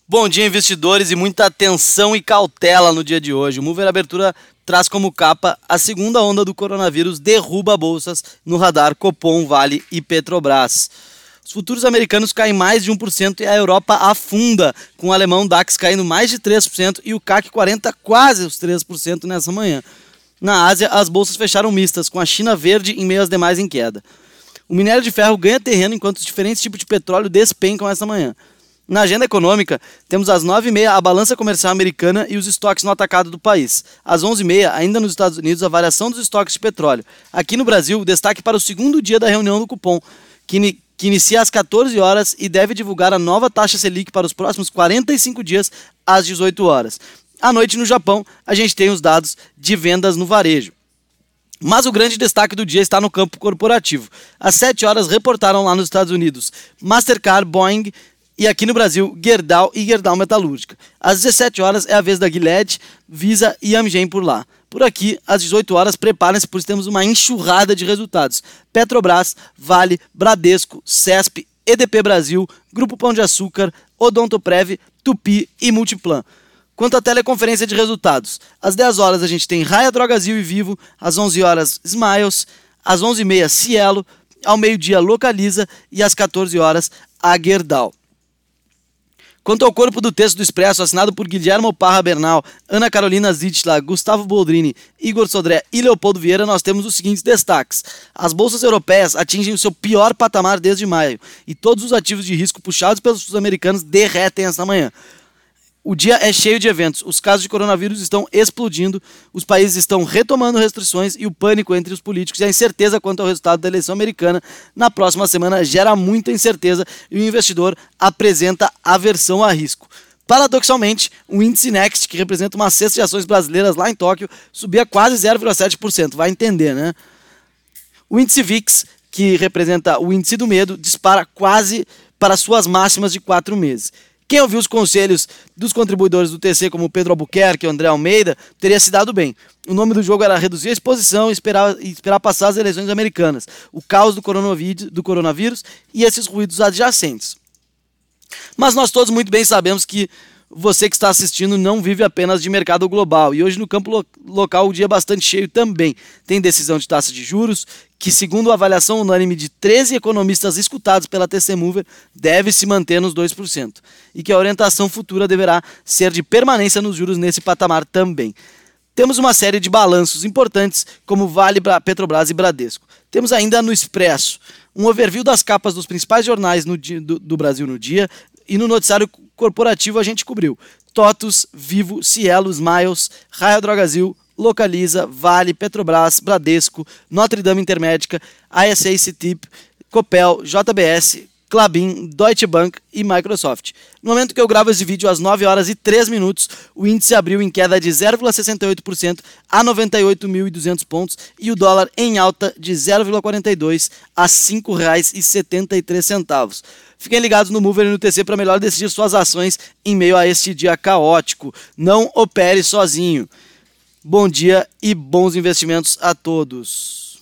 Bom dia, investidores, e muita atenção e cautela no dia de hoje. O Mover Abertura traz como capa: a segunda onda do coronavírus derruba bolsas no radar Copom, Vale e Petrobras. Os futuros americanos caem mais de 1% e a Europa afunda, com o alemão DAX caindo mais de 3% e o CAC 40 quase os 3% nessa manhã. Na Ásia, as bolsas fecharam mistas, com a China verde em meio às demais em queda. O minério de ferro ganha terreno enquanto os diferentes tipos de petróleo despencam essa manhã. Na agenda econômica, temos às 9h30 a balança comercial americana e os estoques no atacado do país. Às 11h30, ainda nos Estados Unidos, a variação dos estoques de petróleo. Aqui no Brasil, destaque para o segundo dia da reunião do Copom, que inicia às 14 horas e deve divulgar a nova taxa Selic para os próximos 45 dias às 18 horas. À noite, no Japão, a gente tem os dados de vendas no varejo. Mas o grande destaque do dia está no campo corporativo. Às 7 horas, reportaram lá nos Estados Unidos Mastercard, Boeing, e aqui no Brasil, Gerdau e Gerdau Metalúrgica. Às 17 horas é a vez da Gilead, Visa e Amgen por lá. Por aqui, às 18 horas, preparem-se, pois temos uma enxurrada de resultados. Petrobras, Vale, Bradesco, CESP, EDP Brasil, Grupo Pão de Açúcar, Odontoprev, Tupi e Multiplan. Quanto à teleconferência de resultados, às 10 horas a gente tem Raia Drogasil e Vivo, às 11 horas Smiles, às 11h30 Cielo, ao meio-dia Localiza e às 14 horas a Gerdau. Quanto ao corpo do texto do Expresso, assinado por Guilherme Parra Bernal, Ana Carolina Zitla, Gustavo Boldrini, Igor Sodré e Leopoldo Vieira, nós temos os seguintes destaques. As bolsas europeias atingem o seu pior patamar desde maio, e todos os ativos de risco puxados pelos sul-americanos derretem esta manhã. O dia é cheio de eventos, os casos de coronavírus estão explodindo, os países estão retomando restrições e o pânico entre os políticos e a incerteza quanto ao resultado da eleição americana na próxima semana gera muita incerteza e o investidor apresenta aversão a risco. Paradoxalmente, o índice Next, que representa uma cesta de ações brasileiras lá em Tóquio, subia quase 0,7%, vai entender, né? O índice VIX, que representa o índice do medo, dispara quase para suas máximas de 4 meses. Quem ouviu os conselhos dos contribuidores do TC, como Pedro Albuquerque e André Almeida, teria se dado bem. O nome do jogo era reduzir a exposição e esperar passar as eleições americanas, o caos do coronavírus e esses ruídos adjacentes. Mas nós todos muito bem sabemos que você que está assistindo não vive apenas de mercado global, e hoje no campo local o dia é bastante cheio também. Tem decisão de taxa de juros, que segundo a avaliação unânime de 13 economistas escutados pela TC Mover, deve se manter nos 2%, e que a orientação futura deverá ser de permanência nos juros nesse patamar também. Temos uma série de balanços importantes, como Vale, Petrobras e Bradesco. Temos ainda no Expresso um overview das capas dos principais jornais do Brasil no dia, e no noticiário corporativo a gente cobriu TOTUS, Vivo, Cielo, Smiles, Raia Drogasil, Localiza, Vale, Petrobras, Bradesco, Notre Dame Intermédica, ASA Cetip, Copel, JBS, Klabin, Deutsche Bank e Microsoft. No momento que eu gravo esse vídeo, às 9 horas e 3 minutos, o índice abriu em queda de 0,68% a 98.200 pontos e o dólar em alta de 0,42% a R$ 5,73. Fiquem ligados no Mover e no TC para melhor decidir suas ações em meio a este dia caótico. Não opere sozinho. Bom dia e bons investimentos a todos.